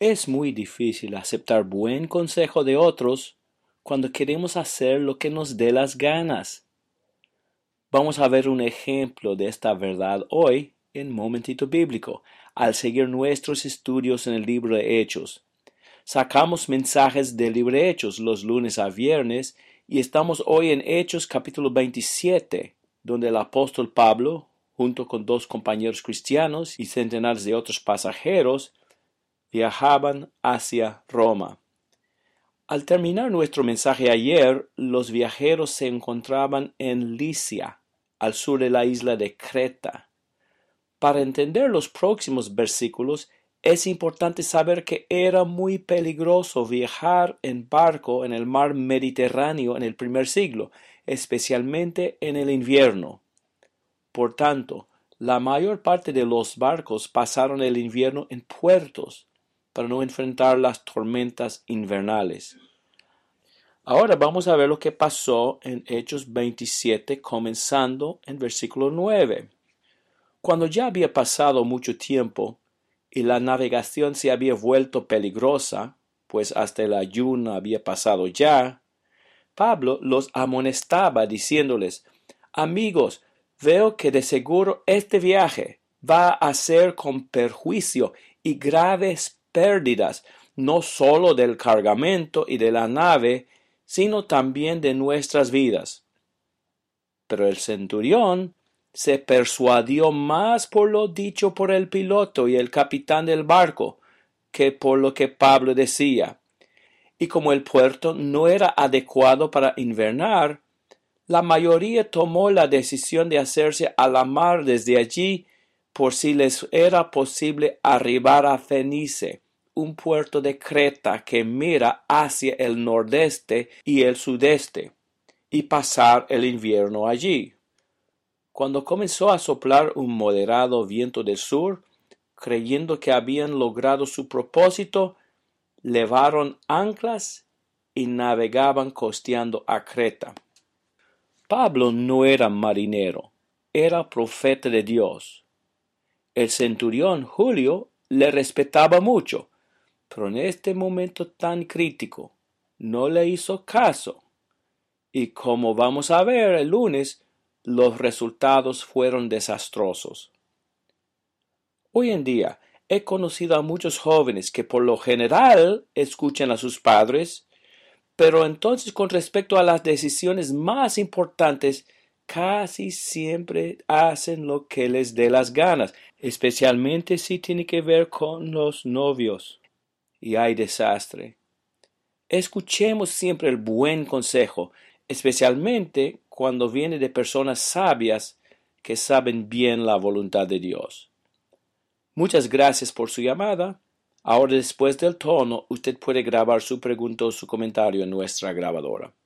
Es muy difícil aceptar buen consejo de otros cuando queremos hacer lo que nos dé las ganas. Vamos a ver un ejemplo de esta verdad hoy en Momentito Bíblico, al seguir nuestros estudios en el libro de Hechos. Sacamos mensajes del libro de Hechos los lunes a viernes y estamos hoy en Hechos capítulo 27, donde el apóstol Pablo, junto con 2 compañeros cristianos y centenares de otros pasajeros, viajaban hacia Roma. Al terminar nuestro mensaje ayer, los viajeros se encontraban en Licia, al sur de la isla de Creta. Para entender los próximos versículos, es importante saber que era muy peligroso viajar en barco en el mar Mediterráneo en el primer siglo, especialmente en el invierno. Por tanto, la mayor parte de los barcos pasaron el invierno en puertos para no enfrentar las tormentas invernales. Ahora vamos a ver lo que pasó en Hechos 27, comenzando en versículo 9. Cuando ya había pasado mucho tiempo y la navegación se había vuelto peligrosa, pues hasta el ayuno había pasado ya, Pablo los amonestaba diciéndoles: Amigos, veo que de seguro este viaje va a ser con perjuicio y graves pérdidas, no sólo del cargamento y de la nave, sino también de nuestras vidas. Pero el centurión se persuadió más por lo dicho por el piloto y el capitán del barco que por lo que Pablo decía. Y como el puerto no era adecuado para invernar, la mayoría tomó la decisión de hacerse a la mar desde allí por si les era posible arribar a Fenice, un puerto de Creta que mira hacia el nordeste y el sudeste, y pasar el invierno allí. Cuando comenzó a soplar un moderado viento del sur, creyendo que habían logrado su propósito, levaron anclas y navegaban costeando a Creta. Pablo no era marinero, era profeta de Dios. El centurión Julio le respetaba mucho, pero en este momento tan crítico no le hizo caso. Y como vamos a ver el lunes, los resultados fueron desastrosos. Hoy en día he conocido a muchos jóvenes que por lo general escuchan a sus padres, pero entonces con respecto a las decisiones más importantes, casi siempre hacen lo que les dé las ganas, especialmente si tiene que ver con los novios. Y hay desastre. Escuchemos siempre el buen consejo, especialmente cuando viene de personas sabias que saben bien la voluntad de Dios. Muchas gracias por su llamada. Ahora, después del tono, usted puede grabar su pregunta o su comentario en nuestra grabadora.